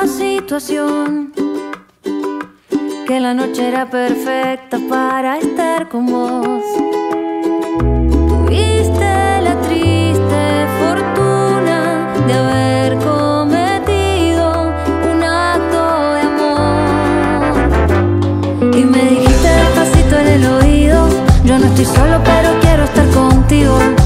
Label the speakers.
Speaker 1: la situación, que la noche era perfecta para estar con vos. Tuviste la triste fortuna de haber cometido un acto de amor. Y me dijiste despacito en el oído: yo no estoy solo, pero quiero estar contigo.